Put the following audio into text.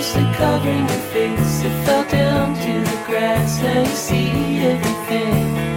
mostly covering your face. It fell down to the grass, now you see everything.